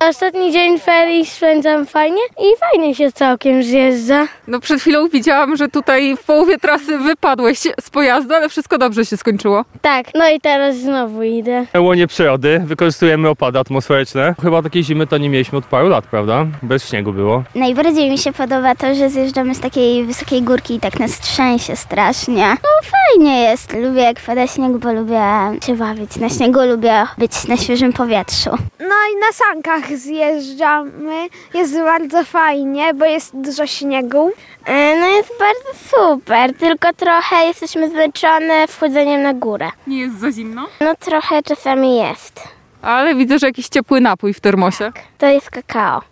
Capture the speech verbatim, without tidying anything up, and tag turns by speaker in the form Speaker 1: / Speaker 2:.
Speaker 1: ostatni dzień ferii spędzam fajnie i fajnie się całkiem zjeżdża.
Speaker 2: No przed chwilą widziałam, że tutaj w połowie trasy wypadłeś z pojazdu, ale wszystko dobrze się skończyło.
Speaker 1: Tak, no i teraz znowu idę.
Speaker 3: W łonie przyrody wykorzystujemy opady atmosferyczne. Chyba takiej zimy to nie mieliśmy od paru lat, prawda? Bez śniegu było.
Speaker 4: Najbardziej mi się podoba to, że zjeżdżamy z takiej wysokiej górki i tak nas trzęsie strasznie. No fajnie jest. Lubię jak pada śnieg, bo lubię się bawić na śniegu, lubię być na świeżym powietrzu.
Speaker 5: No i na sankach zjeżdżamy. Jest bardzo fajnie, bo jest dużo śniegu.
Speaker 1: No jest bardzo super, tylko trochę jesteśmy zmęczone wchodzeniem na górę.
Speaker 2: Nie jest za zimno?
Speaker 1: No trochę czasami jest.
Speaker 2: Ale widzę, że jakiś ciepły napój w termosie.
Speaker 1: To jest kakao.